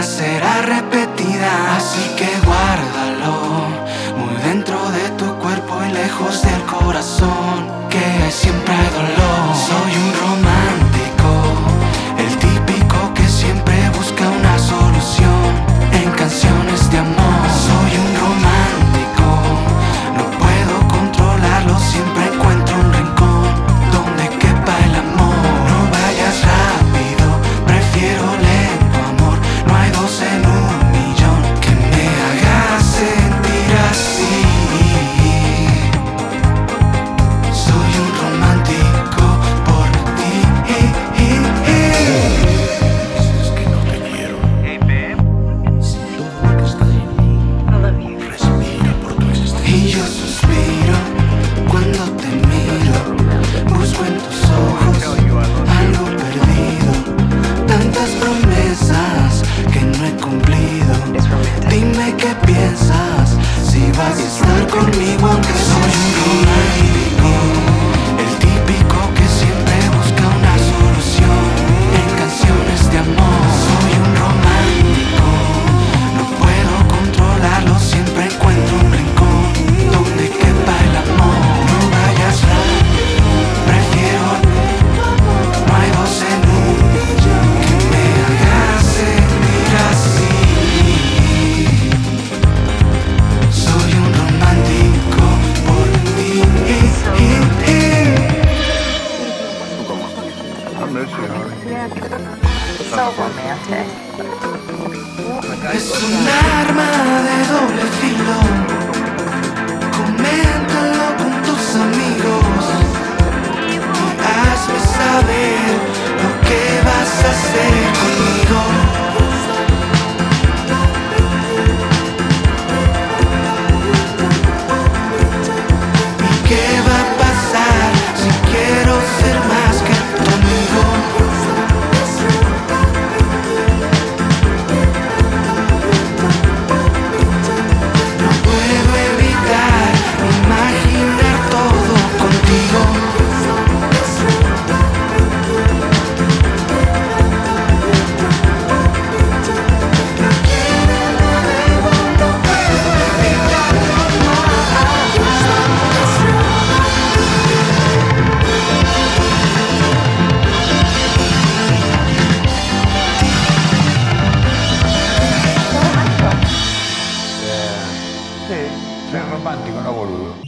será repetida, así que guárdalo muy dentro de tu cuerpo y lejos del corazón, que siempre hay dolor. Soy un romántico, el típico que siempre busca una solución en canciones de amor. Soy un romántico, no puedo controlarlo, siempre encuentro un rincón donde quepa el amor. No vayas rápido, prefiero lento, amor. No hay dos en un millón que me haga sentir así. Soy un romántico por ti. Dices que no te quiero. Hey, babe. Si todo lo que está en mí I love you. respira por tu existencia. Y yo suspiro cuando te miro, busco en tus ojos algo perdido, tantas promesas que no he cumplido. Dime qué piensas, si vas a estar conmigo aunque soy un romántico, el típico que siempre busca una solución en canciones de amor. Soy un romántico, no puedo controlarlo, siempre encuentro un rincón donde quepa el amor. No vayas rápido, prefiero no hay dos en un millón que me haga sentir así. Soy un romántico por ti. I miss you, honey. So romantic. Es un arma de doble filo. Coméntalo con tus amigos y hazme saber lo que vas a hacer conmigo. ¿Y qué va a pasar si quiero ser más que tu amigo? No puedo evitar imaginar todo contigo. Sì, sei romantico, no boludo.